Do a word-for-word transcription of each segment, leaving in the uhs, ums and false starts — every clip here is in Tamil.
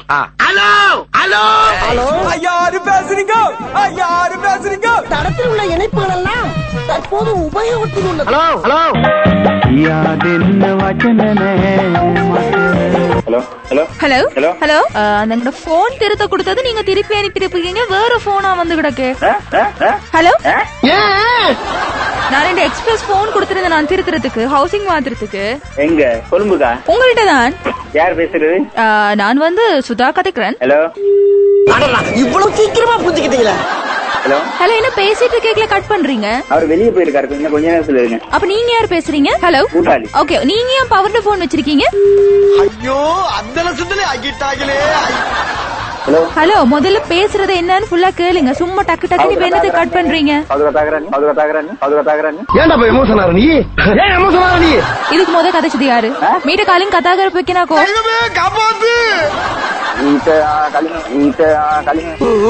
ஹலோ ஹலோ ஹலோ யாரு பேசுறீங்க? யாரு பேசுறீங்க? தடத்தில் உள்ள இணைப்புகள் எல்லாம் தற்போது உபயோகத்தில் உள்ளது. Hello hello hello hello hello hello hello அந்த போன் திருத்த கொடுத்தது நீங்க திருப்பி அனுப்பிருப்பீங்க, வேற போனா வந்து கிடக்கு. ஹலோ, நான் ரெண்டு எக்ஸ்பிரஸ் போன் கொடுத்திருந்தேன் நான் திருத்துறதுக்கு, ஹவுசிங் மாத்திரத்துக்கு. எங்க கொழும்புக்கா? உங்கள்கிட்ட தான். யார் பேசுறது? நான் வந்து சுதா கதைக்கிறேன். ஹலோ, இவ்வளவு சீக்கிரமா புரிஞ்சுக்கிட்டீங்களா? ஹலோ ஹலோ, என்ன பேசிட்டு கேக்கல கட் பண்றீங்க? அவர் வெளியே போயிருக்காரு, கொஞ்சம் கொஞ்ச நேரத்துல இருங்க. அப்ப நீங்க யார் பேசுறீங்க? ஹலோ, கூட்டாளி. ஓகே, நீங்க ஏன் பவர்ல போன் வச்சிருக்கீங்க? ஐயோ அந்த லட்சத்துல ஆகிட்டாங்களே. ஹலோ ஹலோ, முதல்ல பேசுறது என்னன்னு ஃபுல்லா கேளுங்க. சும்மா டக்கு டக்கு இப்ப என்னத்தை கட் பண்றீங்க? ஏன்டா போய் எமோஷன் ஆற நீ? ஏன் எமோஷன் ஆற நீ? இதுக்கு முத கதைச்சது யாரு? மீட்ட காலிங் கதாகர போய்க்கினாக்கோ காப்பாத்து. ඊට කලින් ඊට කලින්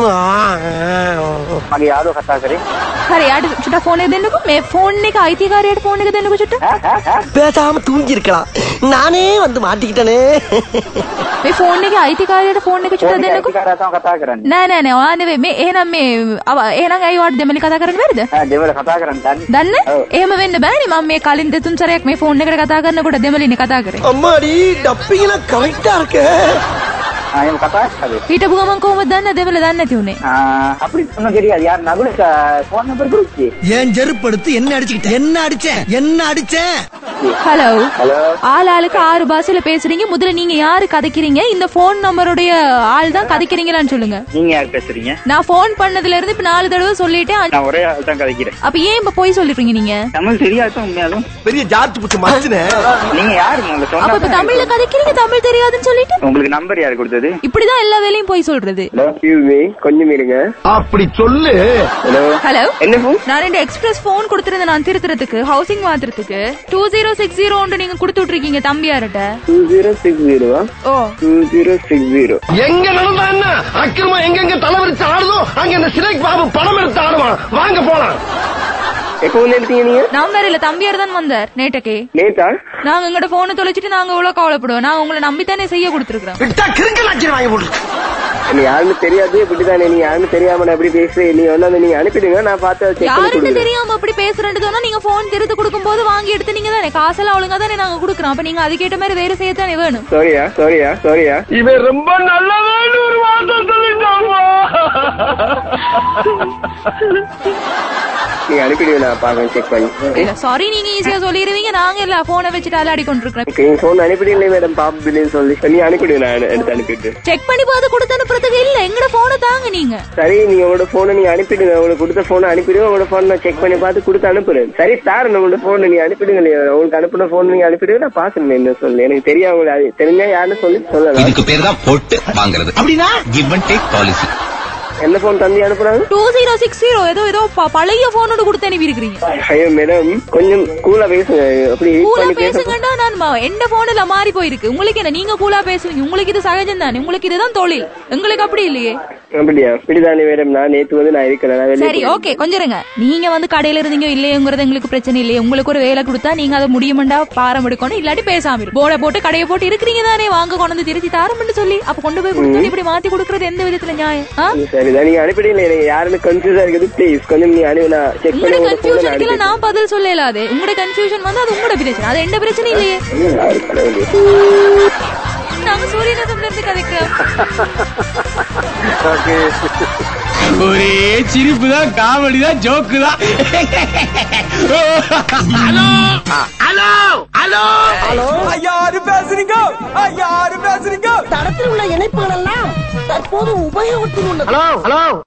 මගේ යාළුවා කතා කරේ. හරි, යාට චුට්ටක් ෆෝන් එක දෙන්නකෝ. මේ ෆෝන් එක අයිතිකාරයාට ෆෝන් එක දෙන්නකෝ චුට්ටක්. பேசாம தூங்கி இருக்கலாம், நானே வந்து மாட்டிக்கிட்டனே. මේ ෆෝන් එකේ අයිතිකාරයාට ෆෝන් එක චුට්ටක් දෙන්නකෝ. ඊට තමයි කතා කරන්නේ. නෑ නෑ නෑ, ඔයා නෙවෙයි. මේ එහෙනම් මේ එහෙනම් ඇයි ඔයාට දෙමළි කතා කරන්න බැරිද? ආ දෙවල කතා කරන්න දන්නේ. දන්නේ? එහෙම වෙන්න බෑනේ. මම මේ කලින් දෙතුන් සැරයක් මේ ෆෝන් එකට කතා කරනකොට දෙමළිනේ කතා කරේ. அம்மாடி டப்பிங்ல கரெக்டா இருக்கு. ආ එහෙම කතා කරේ. හිටපු ගමන් කොහොමද දන්නේ දෙමළ දන්නේ නැති උනේ? ආ අපිට මොන தெரியாது. யார் நகுல ஃபோன் நம்பர் கொடுத்து. ஏன் செருப்படுத்து என்ன அடிச்சிட்ட? என்ன அடிச்சேன்? என்ன அடிச்சேன்? ஹலோ ஹலோ, ஆள் ஆளுக்கு ஆறு பாஷையில பேசுறீங்க. முதல்ல நீங்க யாரு கதைக்கிறீங்க? இந்த போன் நம்பருடைய ஆள் தான் கதைக்கிறீங்களான்னு சொல்லுங்க. நீங்க யார் பேசுறீங்க? நான் போன் பண்ணதுல இருந்து இப்ப நாலு தடவை சொல்லிட்டேன். நான் ஒரே ஆள் தான் கதைக்கிறேன். அப்ப ஏன் இப்ப போய் சொல்லிடுறீங்க நீங்க? தமிழ் தெரியாது உண்மையாலும். பெரிய ஜாத்து புடிச்ச மச்சனே. நீங்க யாருங்க? உங்க அப்ப இப்ப சொன்னா தமிழ்ல கதைக்கிறீங்க, தமிழ் தெரியாதுன்னு சொல்லிட்டு உங்களுக்கு நம்பர் யார் கொடுத்தது? இப்படிதான் எல்லா வேலையும் போய் சொல்றது. ஹலோ பியூவே, கொஞ்சம் இருங்க. அப்படி சொல்லு. ஹலோ ஹலோ, என்ன ஃபோன்? நான் ரெண்டு எக்ஸ்பிரஸ் போன் கொடுத்திருந்தேன் நான் திருத்துறதுக்கு, ஹவுசிங் மாத்திரத்துக்கு. டூ ஜீரோ சிக்ஸ் ஜீரோ நீங்க கொடுத்து விட்டுருக்கீங்க தம்பியார்ட்ட. Two zero six zero o two zero six zero எங்க நடந்தா என்ன அக்கிரமம்? எங்கெங்க தலைவரிச்சு ஆடுதோ அங்க இந்த சிறைக்கு பாபு படம் எடுத்து ஆடுவான். வாங்க போலாம். எப்போ வந்து எடுத்தீங்க நீங்க? நம்பர் இல்ல, தம்பியார் தான் வந்தார் நேட்டக்கே. நேத்தா? நாங்க எங்கட போனை தொலைச்சிட்டு நாங்க எவ்வளவு கவலைப்படுவோம். நான் உங்களை நம்பித்தானே செய்ய கொடுத்துருக்கோம். விட்டா கிறுக்கலாச்சி வாங்கி போட்டு. நீ யாருன்னு தெரியாது, இப்படிதானே? நீ யாருன்னு தெரியாம நான் எப்படி பேசுறேன்? நீ வந்து நீங்க அனுப்பிடுங்க, நான் பார்த்து செக் பண்ணி யாருன்னு கொடுக்குறேன். தெரியாம அப்படி பேசுறேன்னு சொன்னா நீங்க போன் திருத்து கொடுக்கும் போது வாங்கி எடுத்து நீங்க தானே காசெல்லாம் ஒழுங்கா தானே நாங்க கொடுக்குறோம். அப்ப நீங்க அதுக்கேற்ற மாதிரி வேற செய்யத்தானே வேணும். சாரியா சாரியா சாரியா இவன் ரொம்ப நல்லவன் ஒரு வார்த்தை சொல்லிட்டாமா. நீங்க அனுப்பிடுங்க, நான் பாக்க செக் பண்ணி. சாரி, நீங்க ஈஸியா சொல்லிடுவீங்க. நாங்க இல்ல போனை வச்சுட்டு அலாடி கொண்டிருக்கிறோம். நீங்க போன் அனுப்பிடுங்களே மேடம், பாப்பின்னு சொல்லி நீ அனுப்பிடுங்க, நான் எடுத்து அனுப்பிட்டு. செக் பண்ணி பார்த்து கொடுத்து அனுப்புறதுக்கு இல்ல, எங்கட போனை தாங்க நீங்க. சரி, நீங்க உங்களோட போனை நீங்க அனுப்பிடுங்க. உங்களுக்கு கொடுத்த போனை அனுப்பிடுங்க. உங்களோட போன் நான் செக் பண்ணி பார்த்து கொடுத்து அனுப்புறேன். சரி சார், உங்களோட போனை நீங்க அனுப்பிடுங்க. உங்களுக்கு அனுப்பின போன் நீங்க அனுப்பிடுங்க, நான் பாக்கணும் என்ன சொல்லு. எனக்கு தெரியும், உங்களுக்கு தெரிஞ்சா யாருன்னு சொல்லி சொல்லலாம். இதுக்கு பேர் தான் போட்டு வாங்குறது. அப்படின்னா கிவ் அண்ட் டேக் பாலிசி. என்ன போன் தம்பி அனுப்புறாங்க? டூ ஜீரோ சிக்ஸ் ஜீரோ ஏதோ ஏதோ பழைய போனோட கொடுத்து அனுப்பி இருக்கிறீங்க. ஐயோ மேடம், கொஞ்சம் கூலா பேசுங்க. அப்படி கூலா பேசுங்கண்டா, நான் எந்த போன்ல மாறி போயிருக்கு. உங்களுக்கு என்ன, நீங்க கூலா பேசுவீங்க, உங்களுக்கு இது சகஜம் தானே, உங்களுக்கு இதுதான் தொழில். எங்களுக்கு அப்படி இல்லையே. அப்படியா? இப்படிதானே மேடம், நான் நேத்து வந்து நான் இருக்கிறேன். சரி, ஓகே, கொஞ்சம் இருங்க. நீங்க வந்து கடையில இருந்தீங்க இல்லையங்கிறது எங்களுக்கு பிரச்சனை இல்லையே. உங்களுக்கு ஒரு வேலை கொடுத்தா நீங்க அதை முடியுமெண்டா பாரம் எடுக்கணும், இல்லாட்டி பேசாம இருக்கும். போட போட்டு கடையை போட்டு இருக்கிறீங்க தானே, வாங்க கொண்டு வந்து திருச்சி தாரம்னு சொல்லி அப்ப கொண்டு போய் கொடுத்து இப்படி மாத்தி கொடுக்கறது எந்த விதத்துல நியாயம்? சரிதான், நீங்க அனுப்பிடுங்க. எனக்கு யாருன்னு கன்ஃபியூஸா இருக்குது, ப்ளீஸ் கொஞ்சம் நீ அனுப்பி நான் செக் பண்ணி. உங்களோட கன்ஃபியூஷனுக்கு நான் பதில் சொல்லலாது. உங்களோட கன்ஃபியூஷன் வந்து அது உங்களோட பிரச்சனை, அது எந்த பிரச்சனை இல்லையே. நாங்க சூரியநகர்ல இருந்து கதைக்கிறோம். ஒரே சிரிப்பு தான், காமெடி தான், ஜோக்கு தான். ஹலோ ஹலோ ஹலோ ஹலோ யாரு பேசுறீங்க? யாரு பேசுறீங்க? தடத்தில் உள்ள இணைப்புகள் எல்லாம் தற்போது உபயோகத்தில் உள்ளது. Hello hello